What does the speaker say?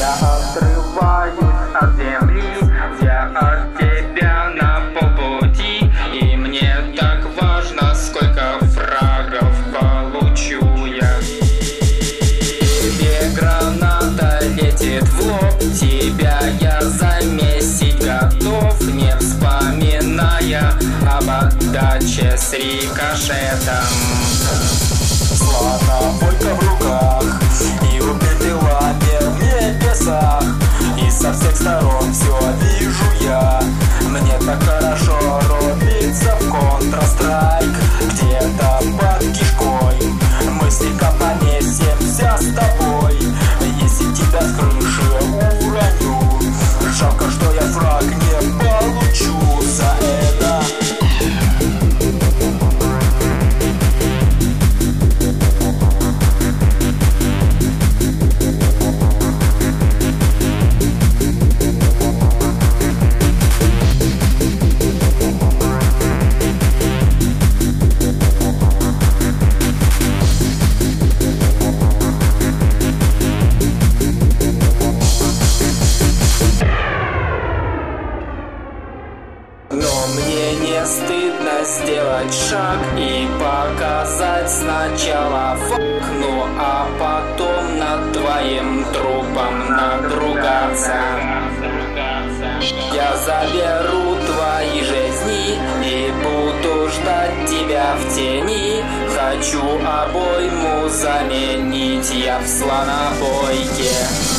Я отрываюсь от земли, я от тебя на полпути, и мне так важно, сколько фрагов получу я. Тебе граната летит в лоб, тебя я замесить готов, не вспоминая об отдаче с рикошетом. Слонобойка в руках и убедила в небесах, и со всех сторон все вижу я. Мне так хорошо рубиться в Counter-Strike, где-то под кишкой мы слегка понесемся с тобой. Если тебя с крыши уроню, жалко, что я фраг не получу за это. Но мне не стыдно сделать шаг и показать сначала фак, ну а потом над твоим трупом надругаться. Я заберу твои жизни и буду ждать тебя в тени. Хочу обойму заменить я в слонобойке.